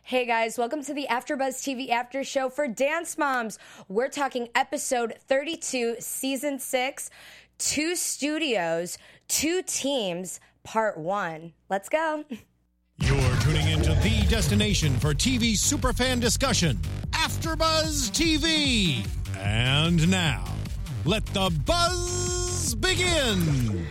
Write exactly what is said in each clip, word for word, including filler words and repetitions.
Hey guys, welcome to the AfterBuzz T V After Show for Dance Moms. We're talking episode thirty-two, season six, two studios, two teams, part one. Let's go. You're tuning into the destination for T V superfan discussion, AfterBuzz T V. And now, let the buzz begin.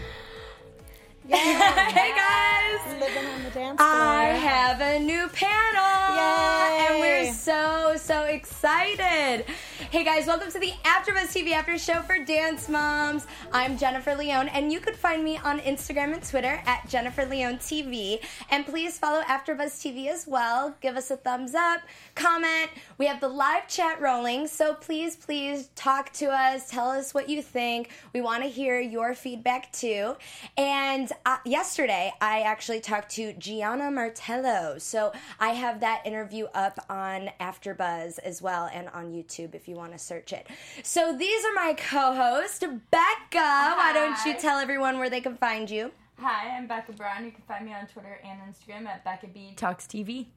Yeah. Hey guys! Living on the dance floor. I have a new panel! Yay! And we're so, so excited. Hey guys, welcome to the AfterBuzz T V After Show for Dance Moms. I'm Jennifer Leone, and you could find me on Instagram and Twitter at Jennifer Leone T V. And please follow AfterBuzz T V as well. Give us a thumbs up, comment. We have the live chat rolling, so please, please talk to us. Tell us what you think. We want to hear your feedback too. And uh, yesterday, I actually talked to Gianna Martello. So I have that interview up on AfterBuzz as well and on YouTube if you want to search it. So these are my co-hosts. Becca, Hi. Why don't you tell everyone where they can find you? Hi, I'm Becca Brown. You can find me on Twitter and Instagram at Becca B Talks T V.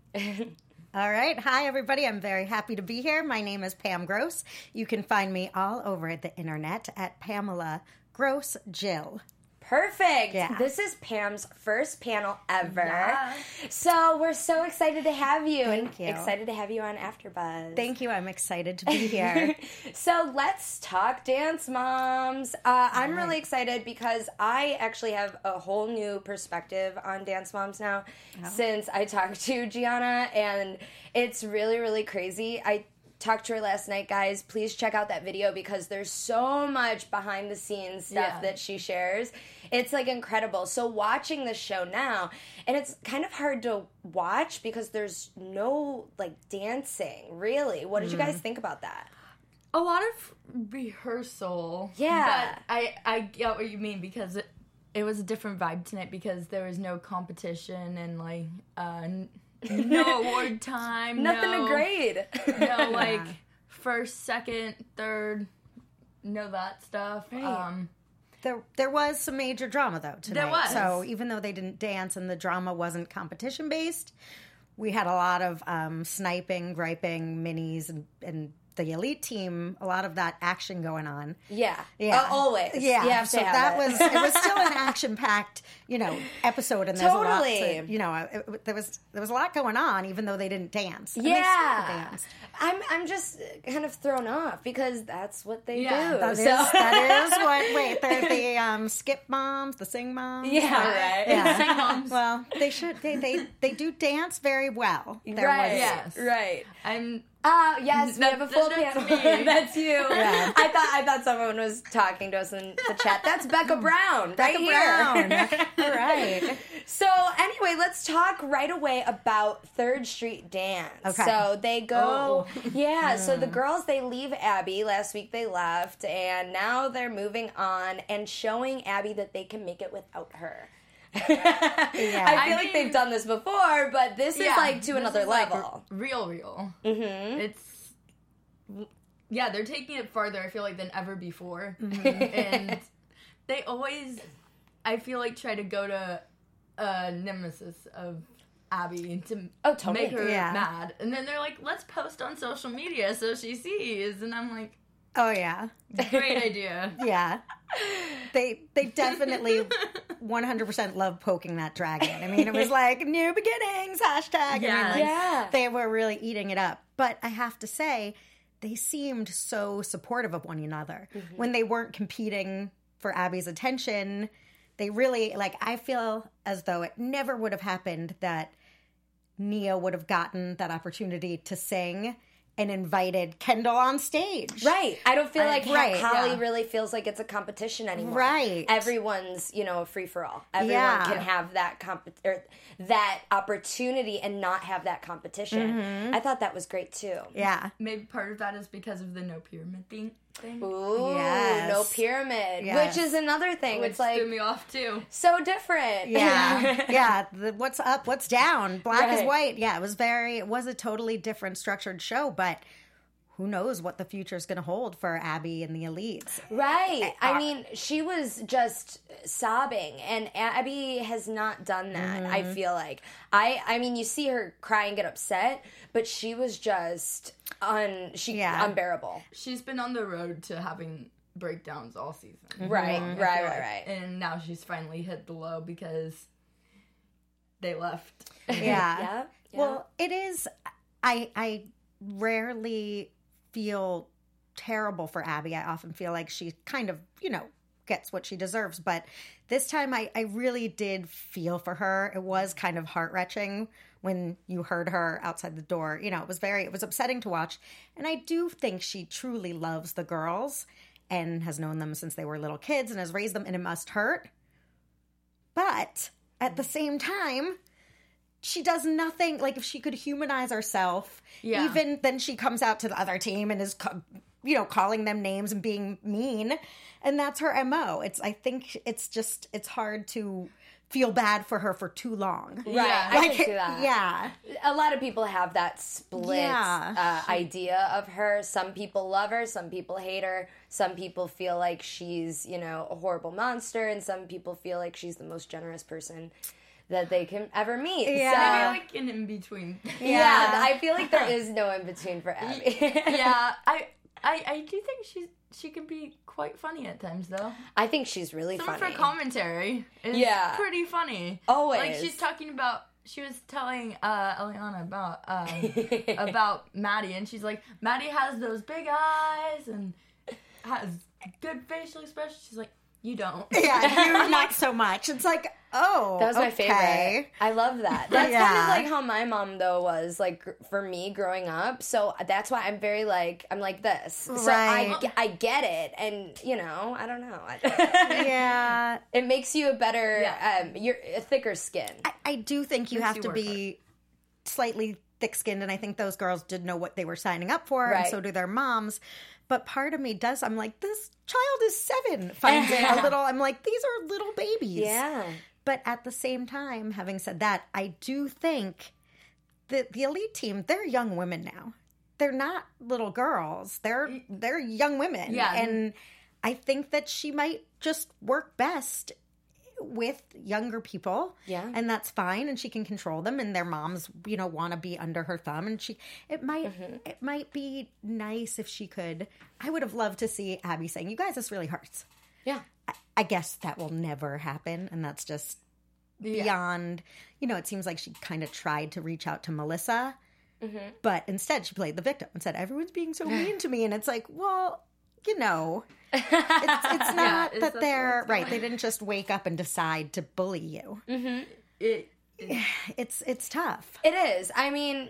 All right. Hi, everybody. I'm very happy to be here. My name is Pam Gross. You can find me all over the internet at Pamela Gross Jill. Perfect. Yeah. This is Pam's first panel ever. Yeah. So we're so excited to have you. Thank you. Excited to have you on AfterBuzz. Thank you. I'm excited to be here. So let's talk Dance Moms. Uh, I'm really excited because I actually have a whole new perspective on Dance Moms now Oh. since I talked to Gianna, and it's really, really crazy. I talked to her last night, guys. Please check out that video because there's so much behind the scenes stuff Yeah. that she shares. It's like incredible. So watching this show now, and it's kind of hard to watch because there's no like dancing, really. What did you guys think about that? A lot of rehearsal. Yeah. But I, I get what you mean because it, it was a different vibe tonight because there was no competition and like uh, n- no award time. Nothing no, to grade. No, like first, second, third, no that stuff. Right. Um, There, there was some major drama, though, tonight. There was. So even though they didn't dance and the drama wasn't competition-based, we had a lot of um, sniping, griping, minis, and, and the elite team, a lot of that action going on. Yeah. Yeah. Uh, always. Yeah. You have to so have that it. was it was still an action-packed, you know, episode, and there's Totally. a lot to, you know, it, it- there was there was a lot going on, even though they didn't dance. And they Yeah. still danced. I'm I'm just kind of thrown off because that's what they Yeah, do. That is, so. that is what. Wait, they're the um, skip moms, the sing moms. Yeah, right. Yeah. Sing moms. Well, they should. They, they they do dance very well. There Right. was- Yes. Right. I'm Uh, yes, we That- have a full that's panel. me. That's you. Yeah. I thought I thought someone was talking to us in the chat. That's Becca Brown. Becca right Brown. Here. All right. So anyway, let's talk right away about Third Street Dance. Okay. So they go, Oh. yeah. So the girls, they leave Abby. Last week they left, and now they're moving on and showing Abby that they can make it without her. I feel I like mean- they've done this before, but this is Yeah, like to this another is, like, level. r- real, real. Mm-hmm. It's yeah, they're taking it farther. I feel like than ever before, Mm-hmm. and they always, I feel like, try to go to a nemesis of Abby to Oh, totally. make her Yeah. mad, and then they're like, "Let's post on social media so she sees," and I'm like, Oh yeah. "Great idea." Yeah. They they definitely one hundred percent love poking that dragon. I mean, it was like new beginnings hashtag. I mean, Yeah. like, Yeah. they were really eating it up. But I have to say, they seemed so supportive of one another when they weren't competing for Abby's attention. They really, like, I feel as though it never would have happened that Nia would have gotten that opportunity to sing and invited Kendall on stage. Right. I don't feel I- like right, Holly yeah. really feels like it's a competition anymore. Right. Everyone's, you know, a free for all. Everyone Yeah. can have that comp- or that opportunity and not have that competition. I thought that was great too. Yeah. Maybe part of that is because of the no pyramid thing. thing Ooh, Yes. no pyramid, Yes. which is another thing. which it's like threw me off too. so different. Yeah, yeah. The, what's up? What's down? Black is Right. white. Yeah, it was very. It was a totally different structured show, but who knows what the future is going to hold for Abby and the elites. Right. I mean, she was just sobbing, and Abby has not done that, Mm-hmm. I feel like. I I mean, you see her cry and get upset, but she was just un, she, Yeah. unbearable. She's been on the road to having breakdowns all season. Right, I right, feel right, like. right. And now she's finally hit the low because they left. Yeah. Yeah, yeah. Well, it is. I I rarely feel terrible for Abby. I often feel like she kind of, you know, gets what she deserves. But this time I, I really did feel for her. It was kind of heart-wrenching when you heard her outside the door. You know, it was very, it was upsetting to watch. And I do think she truly loves the girls and has known them since they were little kids and has raised them, and it must hurt. But at the same time, she does nothing. Like, if she could humanize herself, Yeah. even then she comes out to the other team and is, co- you know, calling them names and being mean. And that's her M O. It's, I think it's just, it's hard to feel bad for her for too long. Right, Yeah. I Like, can see that. yeah. A lot of people have that split Yeah. uh, idea of her. Some people love her, some people hate her. Some people feel like she's, you know, a horrible monster, and some people feel like she's the most generous person that they can ever meet. Yeah. So, Maybe like an in between. yeah, I feel like there is no in between for Abby. yeah, I, I I do think she's she can be quite funny at times though. I think she's really Some of funny. her commentary is Yeah. pretty funny. Always. Like she's talking about she was telling uh Eliana about um about Maddie, and she's like, Maddie has those big eyes and has good facial expression. She's like, you don't. Yeah, you not so much. It's like, oh, That was my okay. favorite. I love that. That's kind Yeah. of like how my mom though was like gr- for me growing up. So that's why I'm very like I'm like this. So I, Right. ge- I get it, and you know I don't know. Yeah. It makes you a better, Yeah. um, you're a thicker skin. I, I do think you Makes have you to work be slightly thick-skinned, and I think those girls did know what they were signing up for, Right. and so do their moms. But part of me does, I'm like, this child is seven. Finds it a little, I'm like, these are little babies. Yeah. But at the same time, having said that, I do think that the elite team, they're young women now. They're not little girls. They're they're young women. Yeah. And I think that she might just work best with younger people. Yeah. And that's fine, and she can control them, and their moms, you know, want to be under her thumb, and she it might it might be nice if she could. I would have loved to see Abby saying, "You guys, this really hurts." Yeah. I, I guess that will never happen, and that's just Yeah. beyond, you know, it seems like she kind of tried to reach out to Melissa, but instead she played the victim and said, everyone's being so mean to me. And it's like, well, you know, it's, it's not is that that they're, what's right, they didn't just wake up and decide to bully you. It, It's, it's tough. It is. I mean,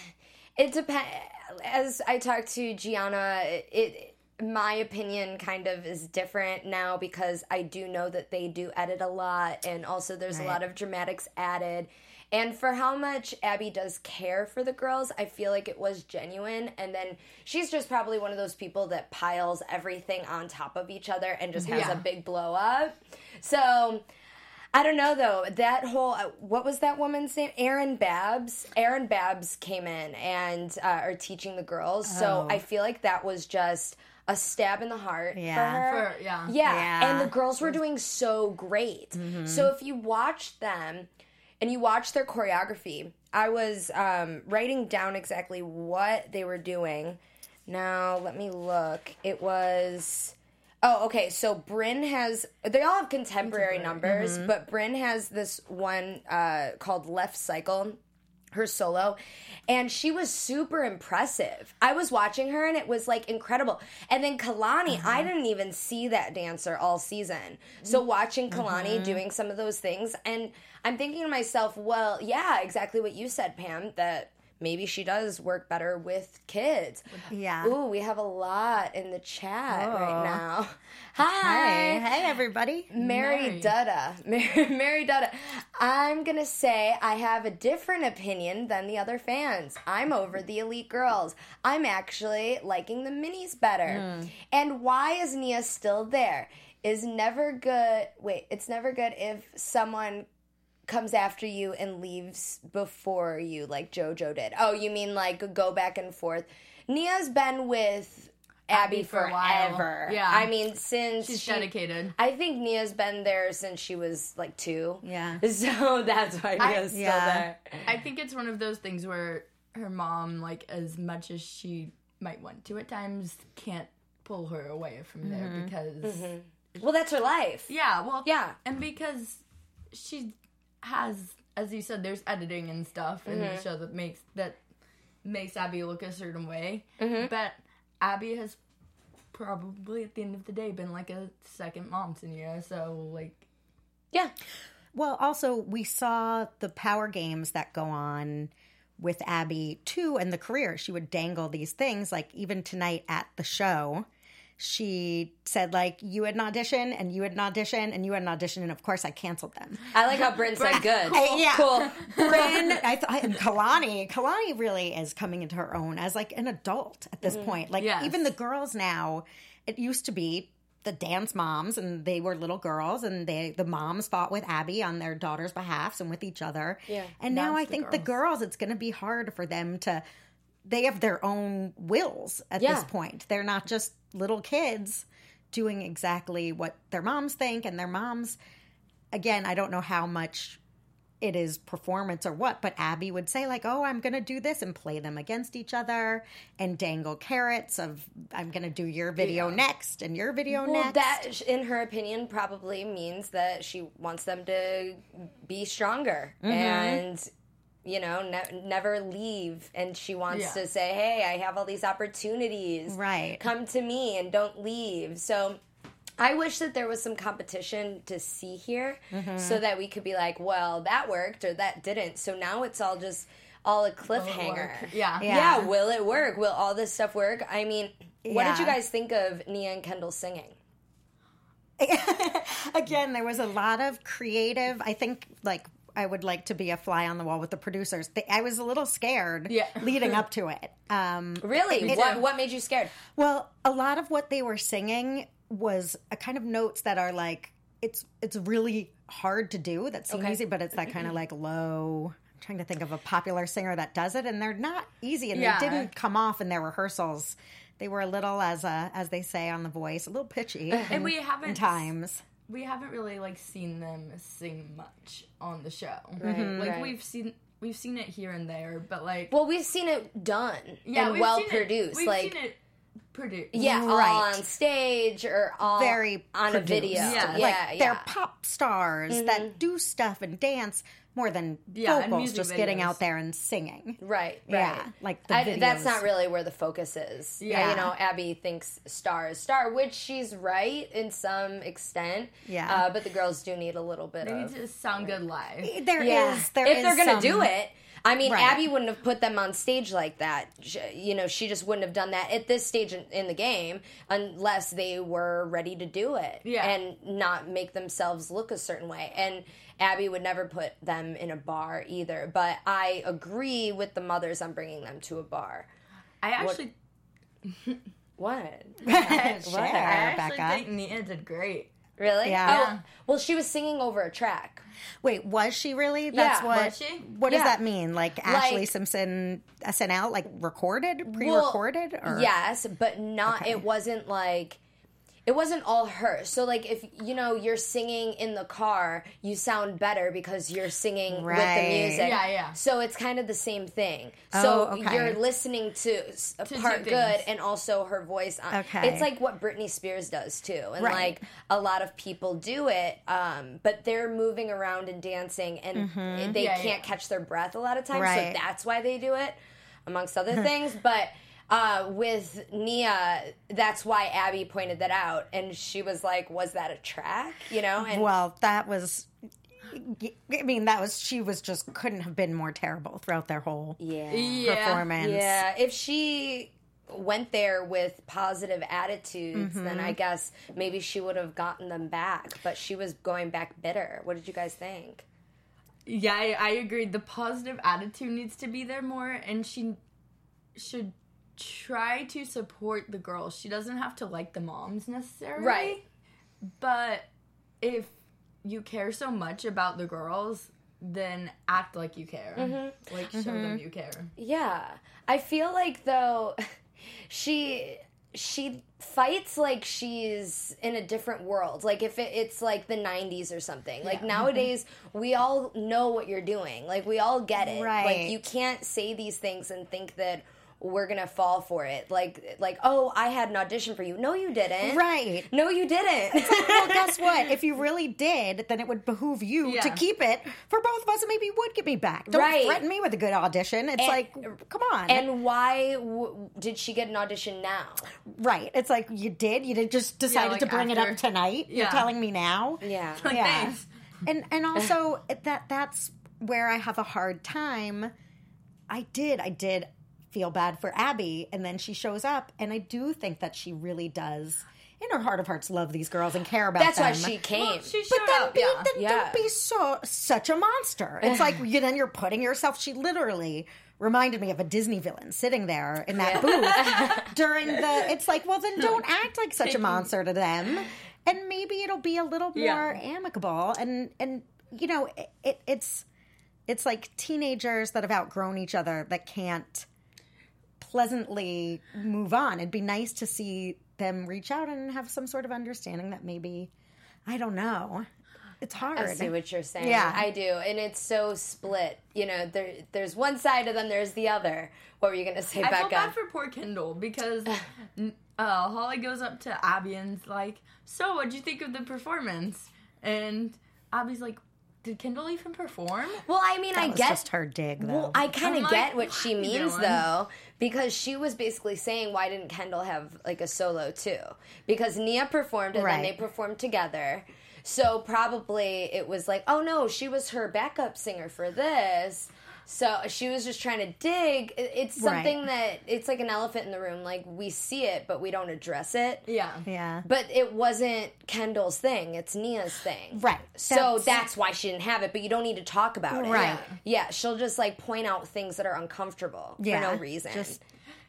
it depends. As I talked to Gianna, it my opinion kind of is different now because I do know that they do edit a lot, and also there's a Right. lot of dramatics added. And for how much Abby does care for the girls, I feel like it was genuine. And then she's just probably one of those people that piles everything on top of each other and just has Yeah. a big blow up. So I don't know though. That whole uh, what was that woman's name? Erin Babs. Erin Babs came in and uh, are teaching the girls. So Oh. I feel like that was just a stab in the heart Yeah. for her. For- yeah. yeah, Yeah. and the girls were doing so great. So if you watch them and you watch their choreography, I was um, writing down exactly what they were doing. Now let me look. It was. Oh, okay. So Bryn has. They all have contemporary, numbers, but Bryn has this one uh, called Left Cycle, her solo, and she was super impressive. I was watching her and it was like incredible. And then Kalani, I didn't even see that dancer all season. So watching Kalani doing some of those things, and I'm thinking to myself, well, yeah, exactly what you said, Pam, that maybe she does work better with kids. Yeah. Ooh, we have a lot in the chat Oh. right now. Hey, Hi. hey, everybody. Mary Mary. Dutta. Mary, Mary Dutta. I'm going to say I have a different opinion than the other fans. I'm over the elite girls. I'm actually liking the minis better. And why is Nia still there? Is never good. Wait, it's never good if someone comes after you and leaves before you, like JoJo did. Oh, you mean like go back and forth? Nia's been with Abby, Abby for a while. forever. Yeah. I mean, since She's she, dedicated. I think Nia's been there since she was like two. Yeah. So that's why I- Nia's still yeah. there. I think it's one of those things where her mom, like, as much as she might want to at times, can't pull her away from there because... Well, that's her life. Yeah, well... Yeah. And because she has, as you said, there's editing and stuff in the show that makes that makes Abby look a certain way. But Abby has probably, at the end of the day, been like a second mom to Nia, so, like... Yeah. Well, also, we saw the power games that go on with Abby, too, and the career. She would dangle these things, like, even tonight at the show, she said, like, you had an audition, and you had an audition, and you had an audition, and of course I canceled them. I like how Bryn said good. Cool. Yeah. Cool. Bryn, I thought, and Kalani, Kalani really is coming into her own as, like, an adult at this point. Like, Yes. even the girls now, it used to be the dance moms, and they were little girls, and they the moms fought with Abby on their daughters' behalfs and with each other. Yeah. And Now now I it's the think the girls. girls, it's going to be hard for them to. They have their own wills at Yeah. this point. They're not just little kids doing exactly what their moms think, and their moms. Again, I don't know how much it is performance or what, but Abby would say, like, oh, I'm going to do this, and play them against each other and dangle carrots of, I'm going to do your video Yeah. next and your video Well, next. that, in her opinion, probably means that she wants them to be stronger and, you know, ne- never leave. And she wants Yeah. to say, hey, I have all these opportunities. Right. Come to me and don't leave. So I wish that there was some competition to see here so that we could be like, well, that worked or that didn't. So now it's all just all a cliffhanger. work. Yeah. Yeah. Yeah, will it work? Will all this stuff work? I mean, what did you Yeah. guys think of Nia and Kendall singing? Again, there was a lot of creative, I think, like, I would like to be a fly on the wall with the producers. They, I was a little scared Yeah. leading up to it. Um, Really? Me What too. what made you scared? Well, a lot of what they were singing was a kind of notes that are like, it's it's really hard to do. That seem Okay. easy, but it's that kind of like low. I'm trying to think of a popular singer that does it, and they're not easy, and Yeah. they didn't come off in their rehearsals. They were a little, as a, as they say on The Voice, a little pitchy. And we haven't in times. we haven't really like seen them sing much on the show. Right, Like right. we've seen we've seen it here and there, but like Well, we've seen it done yeah, and we've well seen it- produced. We've like seen it produced. yeah, all Right. on stage or all Very on produced. a video. Yeah. Yeah, Like, yeah. they're pop stars that do stuff and dance more than Yeah, and vocals, music just getting videos. out there and singing. Right, right. Yeah, like the I, that's videos. not really where the focus is. Yeah. You know, Abby thinks star is star, which she's right in some extent. Yeah. Uh, but the girls do need a little bit They of. need to sound good live. There is, Yeah. there if is they're gonna some- do it. I mean, Right. Abby wouldn't have put them on stage like that. Sh- You know, she just wouldn't have done that at this stage in, in the game unless they were ready to do it Yeah. and not make themselves look a certain way. And Abby would never put them in a bar either. But I agree with the mothers on bringing them to a bar. I actually What? Share, I actually Becca. think Nia did great. Really? Yeah. Oh, well, she was singing over a track. Wait, was she really? That's Yeah, what. was she? What does Yeah. that mean? Like Ashley Like- Simpson S N L, like recorded, Well, pre-recorded, or yes, but not. Okay. It wasn't like. It wasn't all her. So, like, if, you know, you're singing in the car, you sound better because you're singing with the Right. music. Yeah, yeah. So it's kind of the same thing. Oh, So okay. you're listening to s- a To part two good things. and also her voice. On. Okay. It's like what Britney Spears does, too. And, Right. like, a lot of people do it, um, but they're moving around and dancing, and they Yeah, can't yeah. catch their breath a lot of times. Right. So that's why they do it, amongst other things. But... Uh, with Nia, that's why Abby pointed that out, and she was like, "Was that a track?" You know, and well, that was. I mean, that was she was just couldn't have been more terrible throughout their whole yeah, Yeah. performance. yeah. If she went there with positive attitudes, then Mm-hmm. I guess maybe she would have gotten them back. But she was going back bitter. What did you guys think? Yeah, I, I agree. The positive attitude needs to be there more, and she should try to support the girls. She doesn't have to like the moms necessarily. Right. But if you care so much about the girls, then act like you care. Mm-hmm. Like, show Mm-hmm. them you care. Yeah. I feel like, though, she she fights like she's in a different world. Like, if it, it's, like, the nineties or something. Like, Yeah. nowadays, we all know what you're doing. Like, we all get it. Right. Like, you can't say these things and think that we're gonna fall for it. Like, like, oh, I had an audition for you. No, you didn't. Right. No, you didn't. Well, guess what? If you really did, then it would behoove you Yeah. to keep it for both of us, and maybe you would get me back. Don't Right. threaten me with a good audition. It's And- like, come on. And why w- did she get an audition now? right. It's like, you did? You did just decided like to bring it after- up tonight? You're Yeah. telling me now? Yeah. Like, Yeah. thanks. And and also that that's where I have a hard time. I did, I did feel bad for Abby, and then she shows up, and I do think that she really does, in her heart of hearts, love these girls and care about That's them. why she came. Well, she But showed then, up, be, yeah. then Yeah. don't be so such a monster. It's like you, then you're putting yourself. She literally reminded me of a Disney villain sitting there in that booth during the. It's like, well, then don't act like such a monster to them, and maybe it'll be a little more Yeah. amicable. And and you know, it, it it's it's like teenagers that have outgrown each other that can't pleasantly move on. It'd be nice to see them reach out and have some sort of understanding that maybe, I don't know. It's hard. I see what you're saying. Yeah. I do. And it's so split. You know, there, there's one side of them, there's the other. What were you going to say, I Becca? feel bad for poor Kendall because uh, Holly goes up to Abby and's like, so what'd you think of the performance? And Abby's like, did Kendall even perform? well, I mean, That I was get. just her dig, though. Well, I kind I'm of like, get what what she are you means, doing? though, because she was basically saying, why didn't Kendall have, like, a solo, too? Because Nia performed, and then Right. they performed together. So probably it was like, oh, no, she was her backup singer for this. So she was just trying to dig. It- It's something Right. that, it's like an elephant in the room. Like, we see it, but we don't address it. Yeah. yeah. But it wasn't Kendall's thing. It's Nia's thing. Right. So That's- that's, why she didn't have it, but you don't need to talk about it. Right. Yeah, she'll just like point out things that are uncomfortable Yeah, for no reason. just-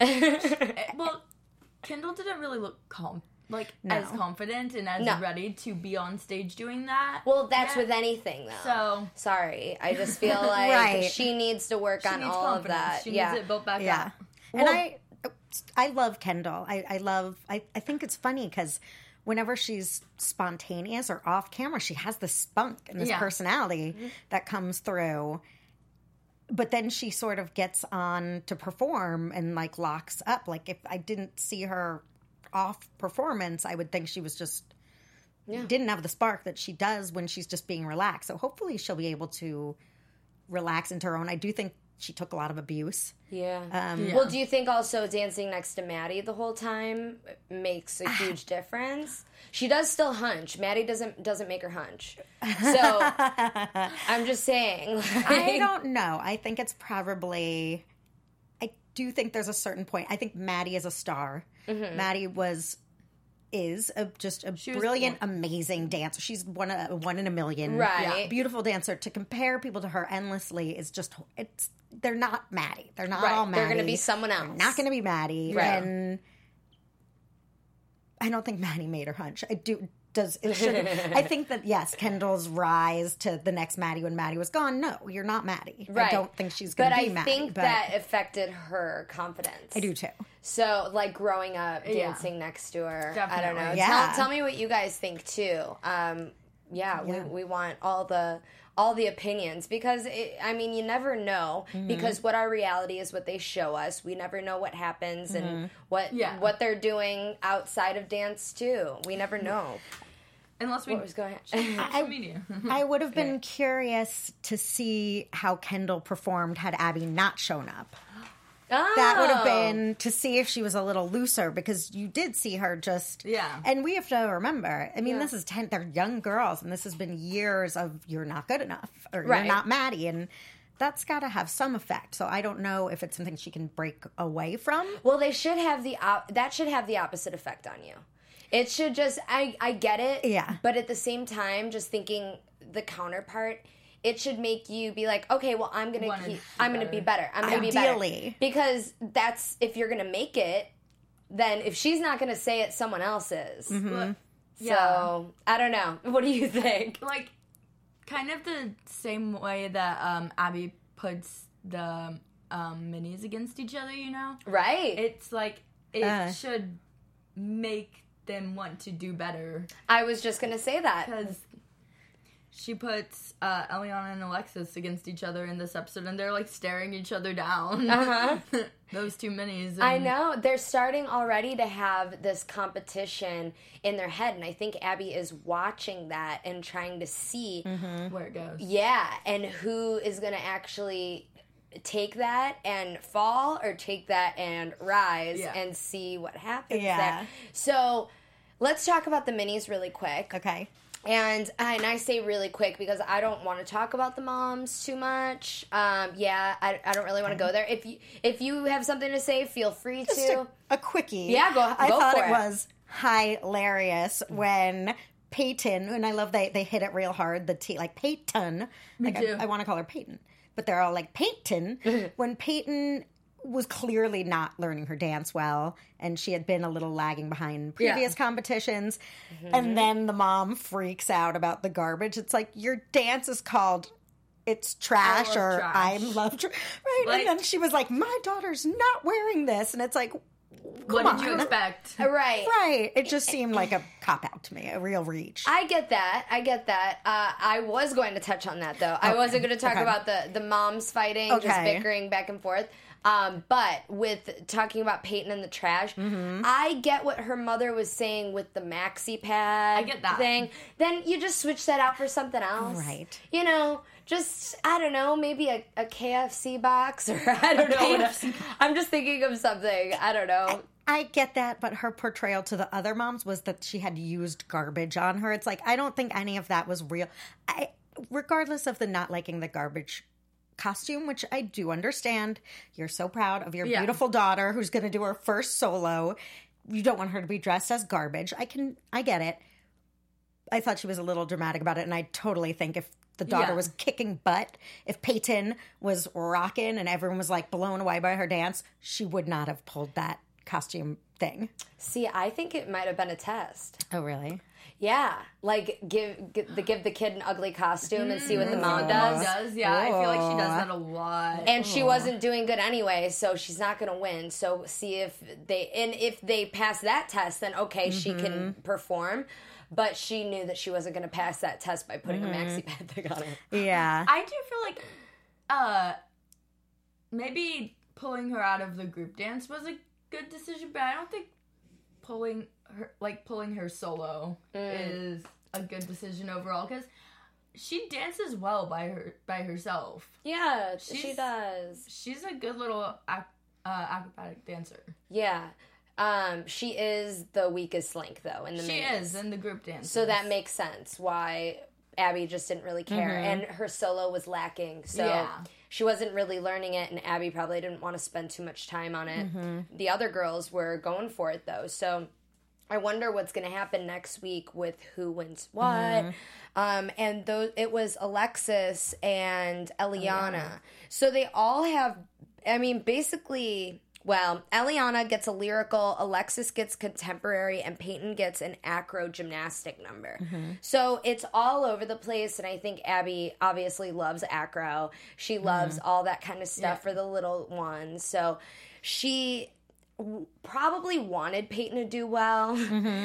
Well, Kendall didn't really look calm, like No. as confident and as No. ready to be on stage doing that. well, that's Yeah. with anything though. So- sorry, I just feel like Right. she needs to work she on needs all of confidence. that. She yeah. needs it built back Yeah. up. And Well- I I love Kendall. I, I love, I, I think it's funny because whenever she's spontaneous or off camera, she has this spunk and this Yeah. personality that comes through. But then she sort of gets on to perform and like locks up. Like if I didn't see her off performance, I would think she was just Yeah. didn't have the spark that she does when she's just being relaxed. So hopefully she'll be able to relax into her own. I do think she took a lot of abuse. Yeah. Um, Yeah. Well, do you think also dancing next to Maddie the whole time makes a huge difference? She does still hunch. Maddie doesn't doesn't make her hunch. So I'm just saying. like- I don't know. I think it's probably. I do think there's a certain point. I think Maddie is a star. Mm-hmm. Maddie was, is a, just a was brilliant, amazing dancer. She's one a one in a million, Right. Yeah, beautiful dancer. To compare people to her endlessly is just it's. They're not Maddie. They're not Right. all Maddie. They're gonna be someone else. They're not going to be Maddie. Right. And I don't think Maddie made her hunch. I do. Does it should? I think that yes, Kendall's rise to the next Maddie when Maddie was gone. No, you're not Maddie. Right. I don't think she's going But to be I Maddie. think but that affected her confidence. I do too. So, like growing up, Yeah. dancing next to her. I don't know. Definitely. Yeah. Tell, tell me what you guys think too. Um, yeah, Yeah. We, we want all the all the opinions because it, I mean, you never know because what our reality is, what they show us. We never know what happens and what Yeah. what they're doing outside of dance too. We never know. Unless we What was going? social media. I would have been curious to see how Kendall performed had Abby not shown up. That would have been to see if she was a little looser because you did see her just Yeah. And we have to remember. I mean, Yeah. this is ten. They're young girls, and this has been years of you're not good enough or Right. you're not Maddie, and that's got to have some effect. So I don't know if it's something she can break away from. Well, they should have the op- that should have the opposite effect on you. It should just I I get it. Yeah. But at the same time, just thinking the counterpart, it should make you be like, okay, well, I'm gonna Wanna keep, be I'm gonna be better. better. I'm gonna be better Ideally. because that's if you're gonna make it. Then if she's not gonna say it, someone else is. Mm-hmm. But, So I don't know. What do you think? like kind of the same way that um, Abby puts the um, minis against each other, you know? Right. It's like, it Uh. should make them want to do better. I was just going to say that. Because she puts uh, Eliana and Alexis against each other in this episode, and they're, like, staring each other down. Uh-huh. Those two minis. And I know. They're starting already to have this competition in their head, and I think Abby is watching that and trying to see, where it goes. yeah, and who is going to actually take that and fall or take that and rise Yeah. and see what happens Yeah. there. So let's talk about the minis really quick. Okay. And and I say really quick because I don't want to talk about the moms too much. Um, yeah, I, I don't really want to go there. If you if you have something to say, feel free Just to. a, a quickie. Yeah, go- I go thought for it it. was hilarious when Peyton, and I love they they hit it real hard. The T, like Peyton. Me like too. I, I want to call her Peyton, but they're all like Peyton. When Peyton was clearly not learning her dance well, and she had been a little lagging behind previous Yeah. competitions, and then the mom freaks out about the garbage. It's like, your dance is called It's Trash love or trash. I Love Trash. Right? Like- and then she was like, my daughter's not wearing this. And it's like, What come did you on. expect? Right. Right. It just seemed like a cop out to me, a real reach. I get that. I get that. Uh, I was going to touch on that though. I wasn't going to talk Okay. about the the moms fighting, just Okay. bickering back and forth. Um, but with talking about Peyton and the trash, Mm-hmm. I get what her mother was saying with the maxi pad I get that. thing. Then you just switch that out for something else. Right. You know, just, I don't know, maybe a, a K F C box or I don't know. What I'm just thinking of something. I don't know. I get that, but her portrayal to the other moms was that she had used garbage on her. It's like, I don't think any of that was real. I, regardless of the not liking the garbage costume, which I do understand. You're so proud of your Yeah. beautiful daughter who's going to do her first solo. You don't want her to be dressed as garbage. I can, I get it. I thought she was a little dramatic about it, and I totally think if the daughter Yeah. was kicking butt, if Peyton was rocking and everyone was like blown away by her dance, she would not have pulled that costume thing. See, I think it might have been a test. Oh, really? Yeah, like give give the, give the kid an ugly costume and see what the mom Mom does. does, yeah. I feel like she does that a lot. And she wasn't doing good anyway, so she's not going to win. So see if they and if they pass that test, then okay, she can perform. But she knew that she wasn't going to pass that test by putting a maxi pad thing on her. Yeah. I do feel like uh maybe pulling her out of the group dance was a good decision, but I don't think pulling her like pulling her solo is a good decision overall because she dances well by her by herself. Yeah, she She's- does. She's a good little ac- uh, acrobatic dancer. Yeah, um, she is the weakest link though in the She minis. is in the group dance. So that makes sense why Abby just didn't really care, and her solo was lacking. So Yeah. she wasn't really learning it, and Abby probably didn't want to spend too much time on it. The other girls were going for it though, so I wonder what's going to happen next week with who wins what. Um, and those it was Alexis and Eliana. So they all have. I mean, basically. Well, Eliana gets a lyrical, Alexis gets contemporary, and Peyton gets an acro gymnastic number. So it's all over the place, and I think Abby obviously loves acro. She loves all that kind of stuff Yeah. for the little ones. So she w- probably wanted Peyton to do well,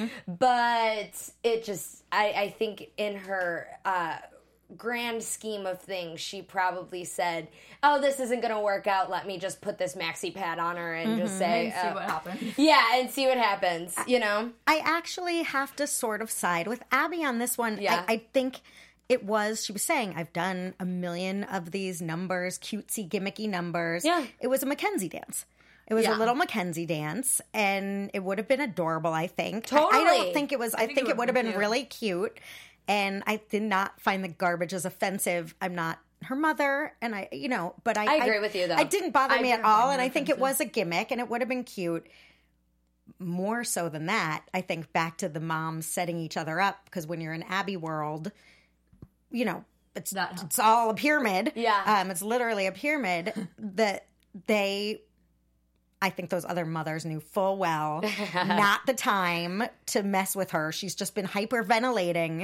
but it just, I, I think in her... Uh, grand scheme of things, she probably said, oh, this isn't going to work out. Let me just put this maxi pad on her and just say, and see uh, what happens. yeah, and see what happens, you know? I actually have to sort of side with Abby on this one. Yeah. I, I think it was, she was saying, I've done a million of these numbers, cutesy, gimmicky numbers. Yeah. It was a Mackenzie dance. It was Yeah. a little Mackenzie dance, and it would have been adorable, I think. I- I, Totally. don't think it was, I, think think, it it would have would've been been really cute. And I did not find the garbage as offensive. I'm not her mother, and I, you know, but I, I agree with you, though. It didn't bother I me at didn't all, find and it I think it offensive. was a gimmick, and it would have been cute. More so than that, I think back to the moms setting each other up, because when you're in Abby world, you know, it's That helps. it's all a pyramid. Yeah. um, it's literally a pyramid that they. I think those other mothers knew full well not the time to mess with her. She's just been hyperventilating,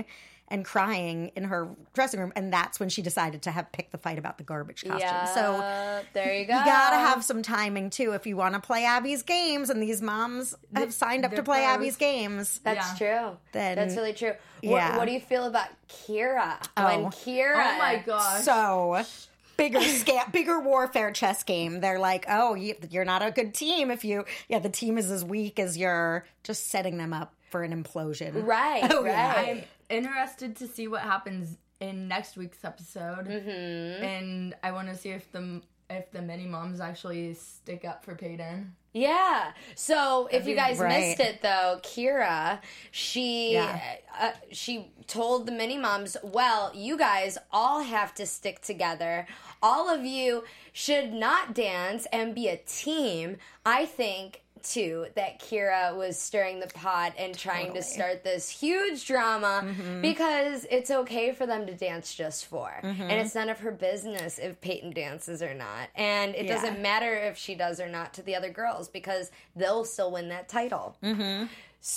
and crying in her dressing room, and that's when she decided to have pick the fight about the garbage costume. Yeah, So there you go. you gotta have some timing too if you want to play Abby's games, and these moms have signed up to they're play pros. Abby's games. That's Yeah. true. Then- That's really true. What, yeah. what do you feel about Kira? Oh. When Kira. Oh my gosh. So bigger scale, bigger warfare chess game. They're like, oh, you, you're not a good team if you, yeah, the team is as weak as you're just setting them up for an implosion. Right, Oh, yeah. right. I'm interested to see what happens in next week's episode, Mm-hmm. and I want to see if the if the mini moms actually stick up for Peyton. Yeah. So if you guys Right. missed it, though, Kira, she Yeah. uh, she told the mini moms, "Well, you guys all have to stick together. All of you should not dance and be a team." I think too that Kira was stirring the pot and trying to start this huge drama because it's okay for them to dance just for, and it's none of her business if Peyton dances or not, and it Yeah. doesn't matter if she does or not to the other girls because they'll still win that title. Mm-hmm.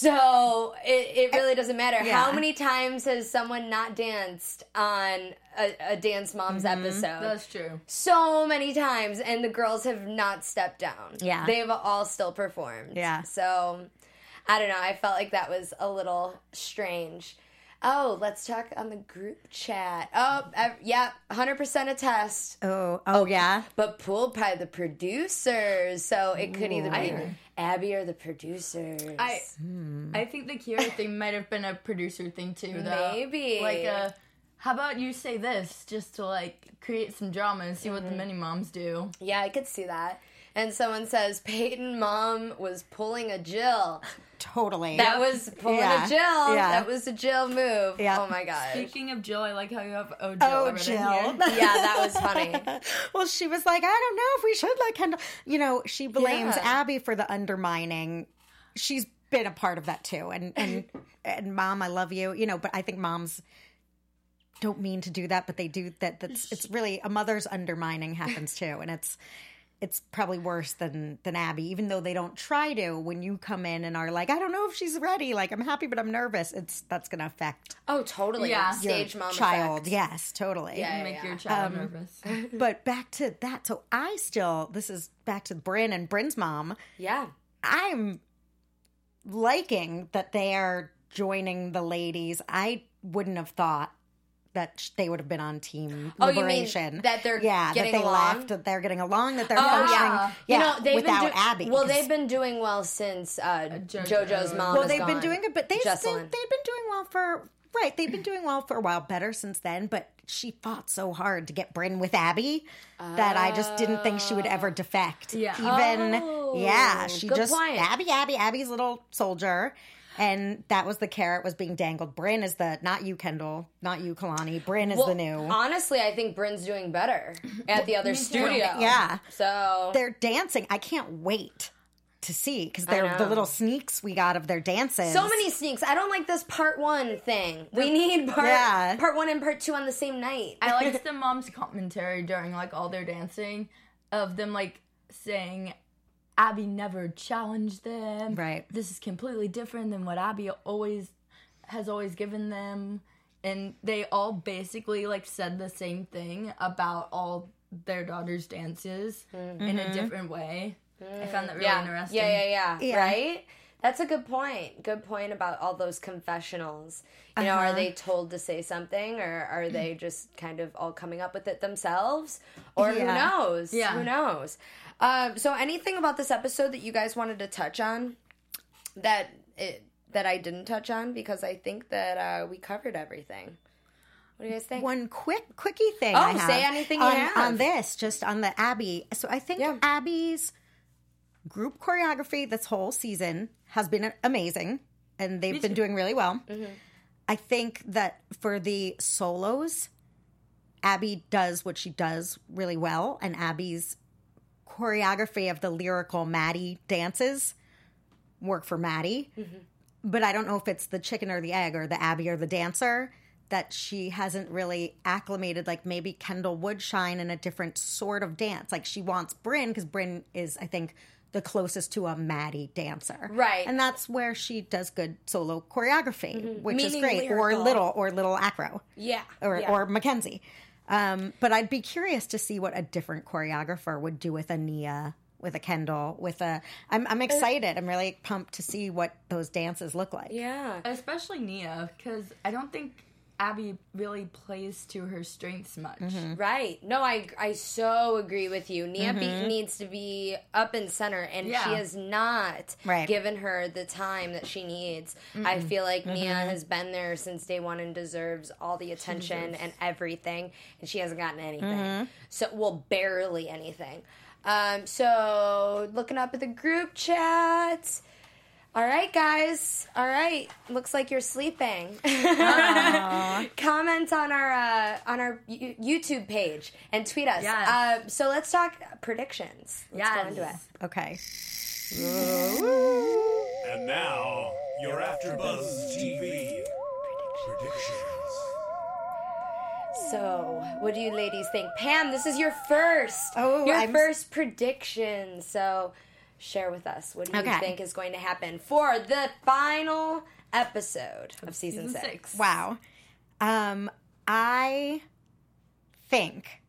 So it, it really doesn't matter. Yeah. How many times has someone not danced on a, a Dance Moms episode? That's true. So many times, and the girls have not stepped down. Yeah. They've all still performed. Yeah. So I don't know. I felt like that was a little strange. Oh, let's talk on the group chat. Oh, uh, yeah, one hundred percent a test. Oh, oh yeah. But pulled by the producers, so it could either be I- Abby or the producers. I I think the Kira thing might have been a producer thing too, though. Maybe. Like a, how about you say this just to like create some drama and see what Mm-hmm. the mini moms do? Yeah, I could see that. And someone says Peyton mom was pulling a Jill. Totally. That was pulling Yeah. a Jill. Yeah. That was a Jill move. Yeah. Oh my gosh. Speaking of Jill, I like how you have Oh Jill. Oh, written Jill. here. Yeah, that was funny. Well, she was like, I don't know if we should let Kendall. You know, she blames Yeah. Abby for the undermining. She's been a part of that too. And and and mom, I love you. You know, but I think moms don't mean to do that, but they do that. That's it's really a mother's undermining happens too, and it's it's probably worse than than Abby, even though they don't try to. When you come in and are like, I don't know if she's ready. Like, I'm happy, but I'm nervous. It's that's going to affect Oh, totally. Yeah. Stage your mom child. effect. Yes, totally. Yeah. Make your child nervous. But back to that. So I still, this is back to Bryn and Bryn's mom. Yeah. I'm liking that they are joining the ladies. I wouldn't have thought that sh- they would have been on Team Oh, you mean Liberation. that they're yeah, getting that they along? left, that they're getting along, that they're Oh, functioning. yeah. Yeah, You know, they've without been do- Abby. Well, 'cause- they've been doing well since uh, JoJo. JoJo's mom well, is they've been gone. doing it, but they've, they've Jesselyn. they've been doing well for right. They've been doing well for a while, better since then. But she fought so hard to get Bryn with Abby that I just didn't think she would ever defect. Yeah. even Oh, yeah, she good just point. Abby, Abby, Abby's little soldier. And that was the carrot was being dangled. Bryn is the, not you, Kendall, not you, Kalani. Bryn is Well, the new. Honestly, I think Bryn's doing better at the other me too. studio. Yeah. So They're dancing. I can't wait to see because they're the know. little sneaks we got of their dances. so many sneaks. I don't like this part one thing. We need part Yeah. part one and part two on the same night. I liked the mom's commentary during like all their dancing of them like saying Abby never challenged them. Right. This is completely different than what Abby always has always given them. And they all basically like said the same thing about all their daughters' dances in a different way. I found that really yeah. interesting. yeah, yeah, yeah, Yeah. Right? That's a good point. Good point about all those confessionals. You know, Uh-huh. are they told to say something or are they just kind of all coming up with it themselves? Or who Yeah. knows? Yeah. Who knows? Um, so anything about this episode that you guys wanted to touch on that it, that I didn't touch on? Because I think that uh, we covered everything. What do you guys think? One quick quickie thing. Oh, I have say anything you on, have. on this, just on the Abby. So I think Yeah. Abby's group choreography this whole season has been amazing, and they've been doing really well. Mm-hmm. I think that for the solos, Abby does what she does really well, and Abby's choreography of the lyrical Maddie dances work for Maddie. Mm-hmm. But I don't know if it's the chicken or the egg or the Abby or the dancer that she hasn't really acclimated. Like maybe Kendall would shine in a different sort of dance. Like she wants Bryn because Bryn is, I think, the closest to a Maddie dancer. Right. And that's where she does good solo choreography, mm-hmm. which Meaning is great. lyrical. Or little, or little acro. Yeah. Or, yeah. or Mackenzie. Um, but I'd be curious to see what a different choreographer would do with a Nia, with a Kendall, with a... I'm, I'm excited. I'm really pumped to see what those dances look like. Yeah. Especially Nia, because I don't think Abby really plays to her strengths much. Mm-hmm. Right. No, I I so agree with you. Nia Mm-hmm. be, needs to be up in center, and Yeah. she has not Right. given her the time that she needs. Mm-hmm. I feel like Nia has been there since day one and deserves all the attention deserves. and everything, and she hasn't gotten anything. Mm-hmm. So, well, barely anything. Um, so, looking up at the group chat. All right, guys. All right. Looks like you're sleeping. Comment on our uh, on our U- YouTube page and tweet us. Yes. Uh, so let's talk predictions. Let's go Yes. into it. Okay. And now, your AfterBuzz T V predictions. So, what do you ladies think? Pam, this is your first. Oh, your I'm- first prediction. So, share with us. What do you Okay. think is going to happen for the final episode of season, Season six? six. Wow. Um, I think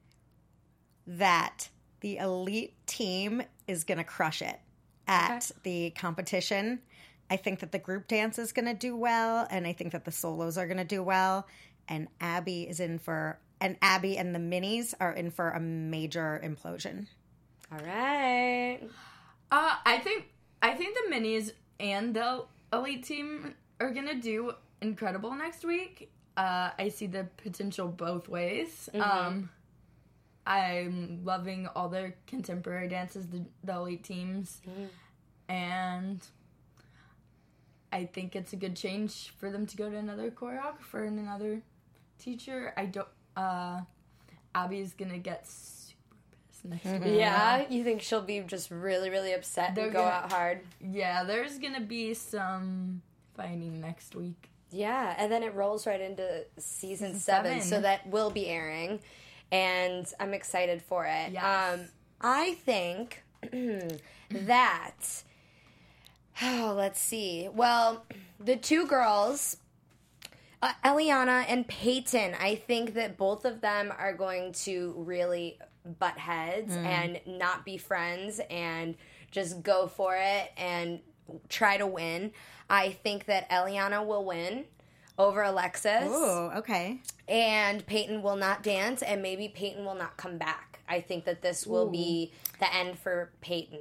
that the elite team is going to crush it at the competition. I think that the group dance is going to do well, and I think that the solos are going to do well. And Abby is in for, and Abby and the minis are in for a major implosion. All right. Uh, I think I think the minis and the elite team are gonna do incredible next week. Uh, I see the potential both ways. Mm-hmm. Um, I'm loving all their contemporary dances, the, the elite teams, Mm-hmm. and I think it's a good change for them to go to another choreographer and another teacher. I don't. Uh, Abby's gonna get super pissed next week. Yeah, you think she'll be just really, really upset They're and go gonna- out hard? Yeah, there's gonna be some fighting next week. Yeah, and then it rolls right into season, Season seven, seven. so that will be airing, and I'm excited for it. Yes. Um, I think that, oh, let's see. Well, the two girls, uh, Eliana and Peyton, I think that both of them are going to really butt heads and not be friends and just go for it and try to win. I think that Eliana will win over Alexis. Oh, okay. And Peyton will not dance, and maybe Peyton will not come back. I think that this will be the end for Peyton.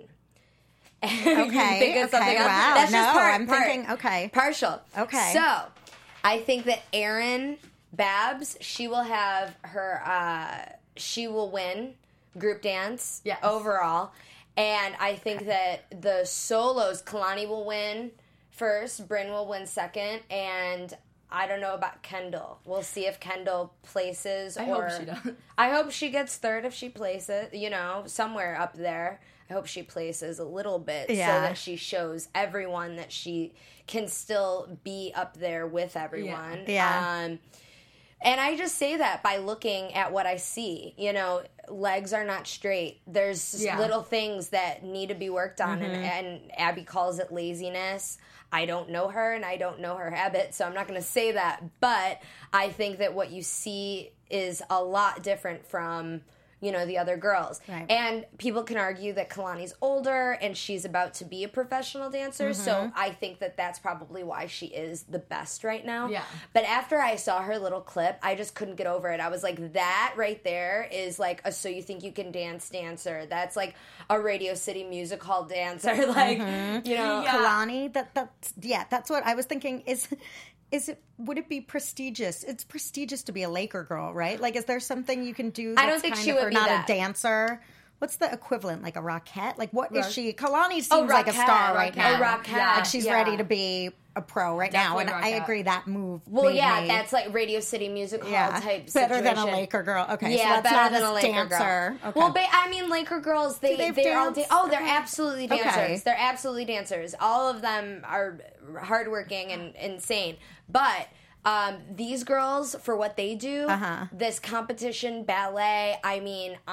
Okay, think of something okay, else? wow. That's just No, part, I'm part. thinking, okay. Partial. Okay. So, I think that Erin Babs, she will have her, uh, she will win group dance Yes. overall. And I think that the solos, Kalani will win first, Bryn will win second, and I don't know about Kendall. We'll see if Kendall places I or hope she does. I hope she gets third if she places, you know, somewhere up there. I hope she places a little bit so Yeah. that she shows everyone that she can still be up there with everyone. Yeah. Um, and I just say that by looking at what I see. You know, legs are not straight. There's just Yeah. little things that need to be worked on, and, and Abby calls it laziness. I don't know her, and I don't know her habits, so I'm not going to say that. But I think that what you see is a lot different from, you know, the other girls. Right. And people can argue that Kalani's older and she's about to be a professional dancer, so I think that that's probably why she is the best right now. Yeah. But after I saw her little clip, I just couldn't get over it. I was like, that right there is like a So You Think You Can Dance dancer. That's like a Radio City Music Hall dancer. Like, you know. Yeah. Kalani, that that's yeah, that's what I was thinking. Is is it would it be prestigious? It's prestigious to be a Laker girl, right? Like, is there something you can do? I don't that's think kind she of, would or be not that. a dancer. What's the equivalent? Like a Rockette? Like, what is Rock- she? Kalani seems Oh, like a Rockette, star right Rockette. now. Oh, Rockette. Yeah. Like she's Yeah. ready to be a pro right now, and Definitely I Rockette. agree that move. Well, made yeah, me- that's like Radio City Music Hall yeah, type better situation. than a Laker girl. Okay, so Yeah, that's better not than a a Laker dancer. girl. Okay. Well, ba- I mean, Laker girls, they, they they are all, dance? da- oh, they're Okay. absolutely Okay. dancers. They're absolutely dancers. All of them are hardworking and insane. But um, these girls, for what they do, Uh-huh. this competition ballet, I mean, I'm,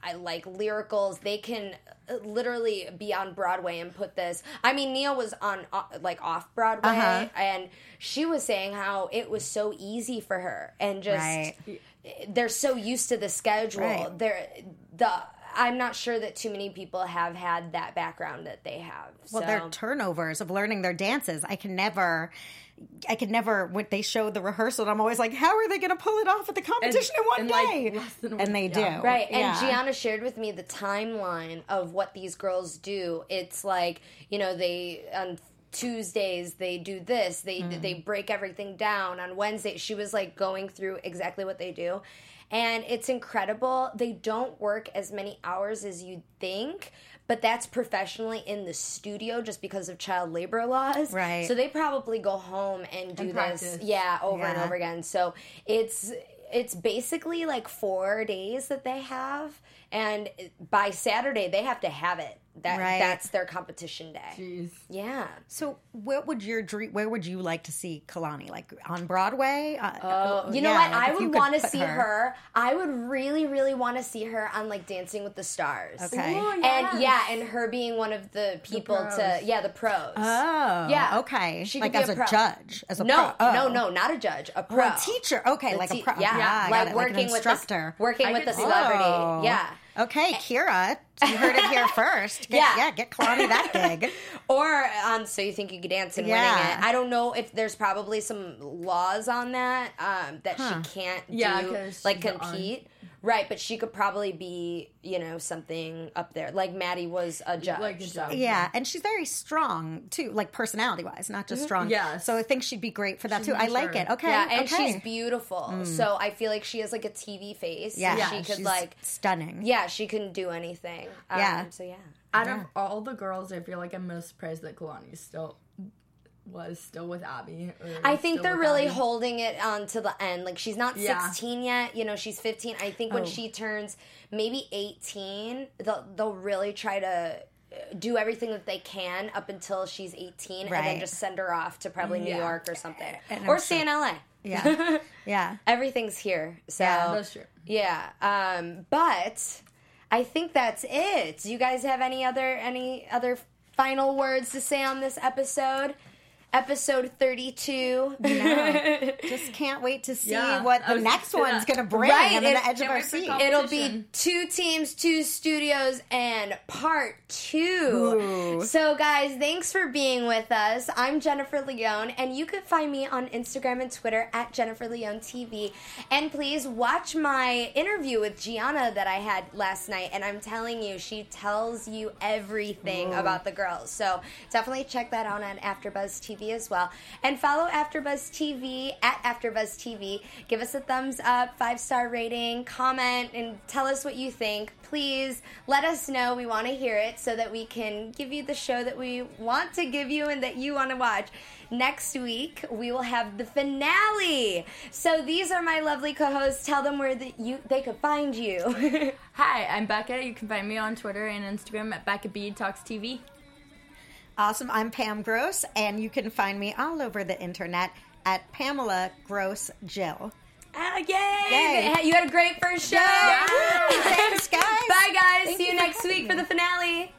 I like lyricals. They can literally be on Broadway and put this. I mean, Nia was on uh, like off Broadway, Uh-huh. and she was saying how it was so easy for her, and just Right. they're so used to the schedule. Right. They're the. I'm not sure that too many people have had that background that they have. Well, so. their turnovers of learning their dances, I can never, I could never, when they show the rehearsal, I'm always like, how are they going to pull it off at the competition in one in, like, day? less than a and week, they yeah. do. Right, and Yeah. Gianna shared with me the timeline of what these girls do. It's like, you know, they on Tuesdays they do this, they Mm. they break everything down. On Wednesday, she was like going through exactly what they do. And it's incredible. They don't work as many hours as you'd think, but that's professionally in the studio just because of child labor laws. Right. So they probably go home and do And this, practice. yeah, over and Yeah. over again. So it's it's basically like four days that they have, and by Saturday they have to have it. That Right. that's their competition day. Jeez. Yeah. So, what would your dream? Where would you like to see Kalani? Like on Broadway? Uh, Oh, you know yeah, what? like I if you would could want to put see her. I would really, really want to see her on like Dancing with the Stars. Okay. Ooh, And yes. yeah, and her being one of the people to pros. yeah the pros. Oh, Yeah. okay. She like could be as a a, pro. judge, as a no, pro. Oh. no, no, not a judge, a pro. Or a teacher. Okay, The like te- a pro. yeah, I got like it, working like an with the, instructor. working I with the could see celebrity. Oh. Yeah. Okay, Kira, you heard it here first. Get, Yeah. yeah, get Kalani that gig. Or on So You Think You Could Dance and winning Yeah. it. I don't know if there's probably some laws on that um, that Huh. she can't Yeah, do, 'cause like she's on- compete. Right, but she could probably be, you know, something up there. Like Maddie was a judge. Like a judge. Yeah, and she's very strong too, like personality wise, not just strong. Yes. So I think she'd be great for that She's too. I for like sure. it. Okay. Yeah, and okay. she's beautiful. So I feel like she has like a T V face. Yeah, so she could she's like, stunning. yeah, she can do anything. Um, Yeah. So yeah. Out of all the girls, I feel like I'm most surprised that Kalani still was still with Abby. Or I think still they're with really Abby. holding it on to the end. Like she's not Yeah. sixteen yet. You know, she's fifteen. I think when Oh. she turns maybe eighteen, they'll they'll really try to do everything that they can up until she's eighteen, and then Right. just send her off to probably New Yeah. York or something, And I'm or stay sure- in L A. Yeah. Yeah. Everything's here. So Yeah, That's true. yeah. Um, but I think that's it. Do you guys have any other any other final words to say on this episode? Episode thirty-two. No. Just can't wait to see Yeah, what I the was next just gonna- one's going to bring. Right, I'm on it- the edge of can't our wait for seat. com- It'll be competition. two teams, two studios, and part two. Ooh. So, guys, thanks for being with us. I'm Jennifer Leone, and you can find me on Instagram and Twitter at Jennifer Leone T V. And please watch my interview with Gianna that I had last night. And I'm telling you, she tells you everything Ooh. about the girls. So definitely check that out on AfterBuzz T V as well. And follow AfterBuzz T V at AfterBuzz T V. Give us a thumbs up, five-star rating, comment, and tell us what you think. Please let us know. We want to hear it so that we can give you the show that we want to give you and that you want to watch. Next week, we will have the finale. So these are my lovely co-hosts. Tell them where the, you they could find you. Hi, I'm Becca. You can find me on Twitter and Instagram at Becca B Talks T V. Awesome. I'm Pam Gross, and you can find me all over the internet at Pamela Gross Jill. Oh, yay! Yay. You had a great first show. Thanks, guys. Bye, guys. Thank See you you for next having week for me. the finale.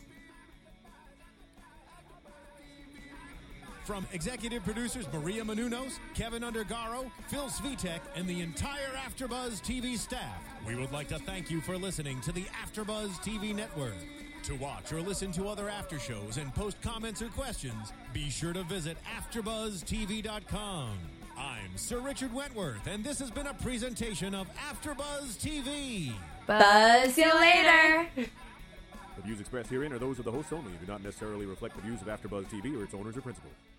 From executive producers Maria Menounos, Kevin Undergaro, Phil Svitek, and the entire AfterBuzz T V staff, we would like to thank you for listening to the AfterBuzz T V network. To watch or listen to other after shows and post comments or questions, be sure to visit after buzz T V dot com. I'm Sir Richard Wentworth, and this has been a presentation of AfterBuzz T V. Buzz you later. The views expressed herein are those of the hosts only and do not necessarily reflect the views of AfterBuzz T V or its owners or principals.